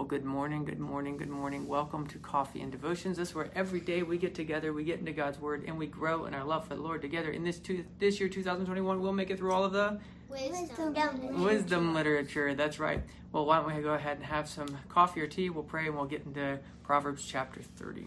Well, good morning, good morning, good morning. Welcome to Coffee and Devotions. This is where every day we get together, we get into God's Word, and we grow in our love for the Lord together. In this year, 2021, we'll make it through all of the wisdom literature. That's right. Well, why don't we go ahead and have some coffee or tea? We'll pray, and we'll get into Proverbs chapter 30.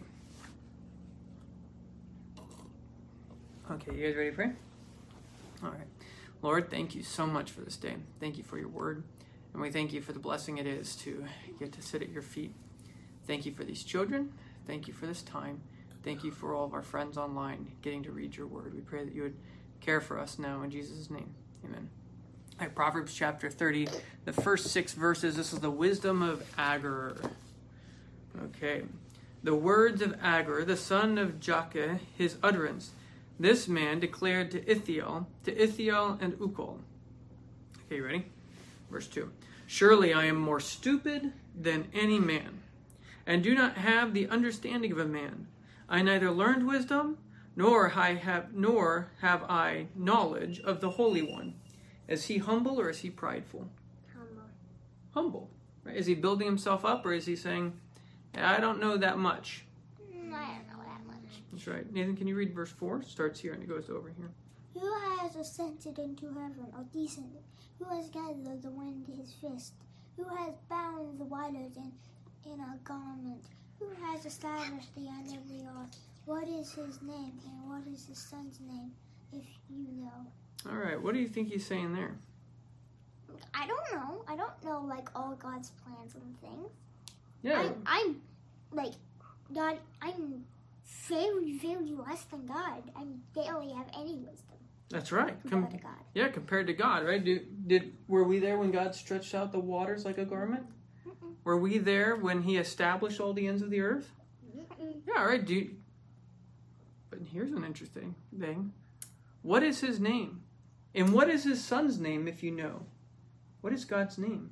Okay, you guys ready to pray? All right. Lord, thank you so much for this day. Thank you for your word. And we thank you for the blessing it is to get to sit at your feet. Thank you for these children. Thank you for this time. Thank you for all of our friends online getting to read your word. We pray that you would care for us now in Jesus' name. Amen. All right, Proverbs chapter 30, the first 6 verses. This is the wisdom of Agur. Okay. The words of Agur, the son of Jakeh, his utterance. This man declared to Ithiel and Ukal. Okay, you ready? Verse 2. Surely I am more stupid than any man, and do not have the understanding of a man. I neither learned wisdom, nor have I knowledge of the Holy One. Is he humble or is he prideful? Humble. Right? Is he building himself up, or is he saying, I don't know that much? I don't know that much. That's right. Nathan, can you read verse 4? Starts here and it goes over here. Who has ascended into heaven, or descended? Who has gathered the wind to his fist? Who has bound the waters in a garment? Who has established the end of the earth? What is his name, and what is his son's name, if you know? All right, what do you think he's saying there? I don't know. I don't know, like, all God's plans and things. Yeah. I'm like, God, I'm very, very less than God. I barely have any wisdom. That's right. Compared to God. Yeah, compared to God, right? Were we there when God stretched out the waters like a garment? Mm-mm. Were we there when he established all the ends of the earth? Mm-mm. Yeah, right. But here's an interesting thing. What is his name? And what is his son's name, if you know? What is God's name?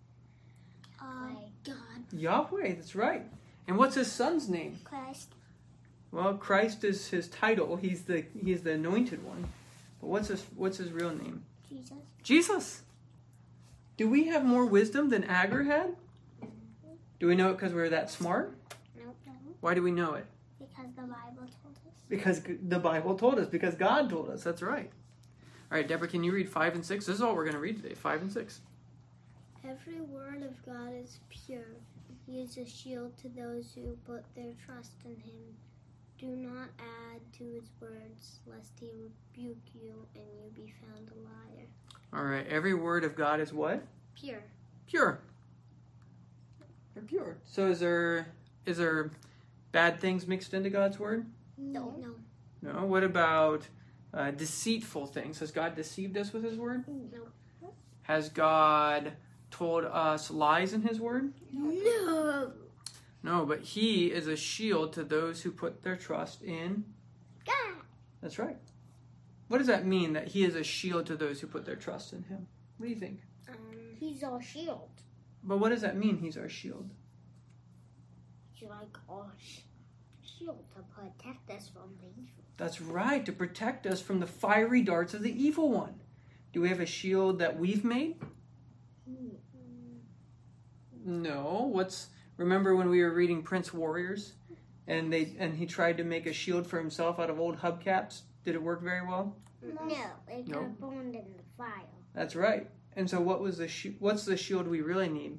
God. Yahweh, that's right. And what's his son's name? Christ. Well, Christ is his title. He's the anointed one. But what's his real name? Jesus. Jesus. Do we have more wisdom than Agur had? Do we know it because we're that smart? Nope. Why do we know it? Because the Bible told us. Because the Bible told us. Because God told us. That's right. All right, Deborah, can you read 5 and 6? This is all we're going to read today, 5 and 6. Every word of God is pure. He is a shield to those who put their trust in him. Do not add to his words, lest he rebuke you and you be found a liar. All right, every word of God is what? Pure. Pure. They're pure. So is there bad things mixed into God's word? No. No. What about deceitful things? Has God deceived us with his word? No. Has God told us lies in his word? No. No, but he is a shield to those who put their trust in God. That's right. What does that mean, that he is a shield to those who put their trust in him? What do you think? He's our shield. But what does that mean, he's our shield? He's like our shield to protect us from the evil. That's right, to protect us from the fiery darts of the evil one. Do we have a shield that we've made? No. Remember when we were reading Prince Warriors, and he tried to make a shield for himself out of old hubcaps? Did it work very well? No, it got burned in the fire. That's right. And so what's the shield we really need?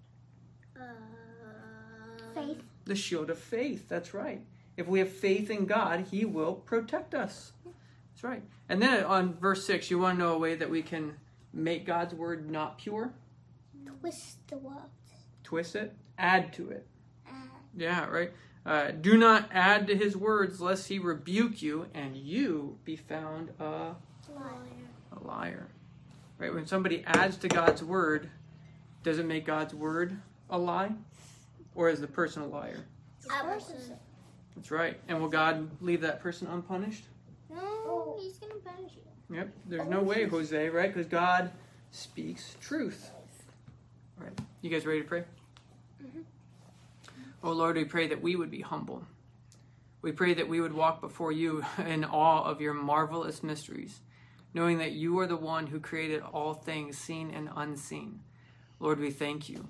Faith. The shield of faith. That's right. If we have faith in God, he will protect us. That's right. And then on verse 6, you want to know a way that we can make God's word not pure? Twist the words. Twist it. Add to it. Yeah, right. Do not add to his words, lest he rebuke you and you be found a liar. Right? When somebody adds to God's word, does it make God's word a lie? Or is the person a liar? That's right. And will God leave that person unpunished? No, he's going to punish you. Yep. There's no way, Jose, right? Because God speaks truth. All right. You guys ready to pray? Mm-hmm. Oh Lord, we pray that we would be humble. We pray that we would walk before you in awe of your marvelous mysteries, knowing that you are the one who created all things seen and unseen. Lord, we thank you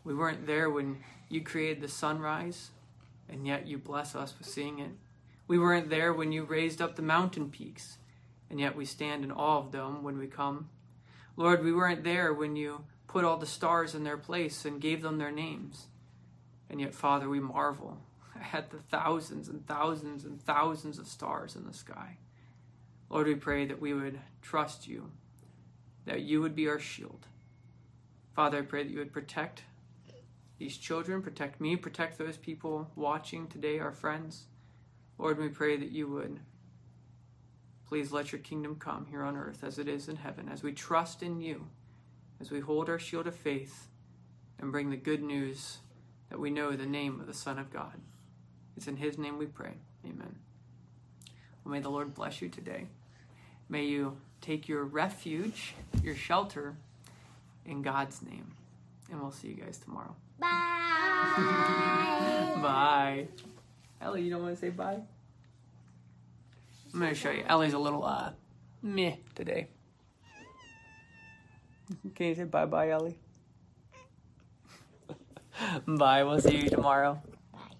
We weren't there when you created the sunrise, and yet you bless us with seeing it. We weren't there when you raised up the mountain peaks, and yet we stand in awe of them when we come. Lord, we weren't there when you put all the stars in their place and gave them their names, and yet, Father, we marvel at the thousands and thousands and thousands of stars in the sky. Lord, we pray that we would trust you, that you would be our shield. Father, I pray that you would protect these children, protect me, protect those people watching today, our friends. Lord, we pray that you would please let your kingdom come here on earth as it is in heaven, as we trust in you, as we hold our shield of faith and bring the good news that we know the name of the Son of God. It's in his name we pray. Amen. Well, may the Lord bless you today. May you take your refuge, your shelter, in God's name. And we'll see you guys tomorrow. Bye. Bye. Ellie, you don't want to say bye? I'm going to show you. Ellie's a little, meh today. Can you say bye-bye, Ellie? Bye. We'll see you tomorrow.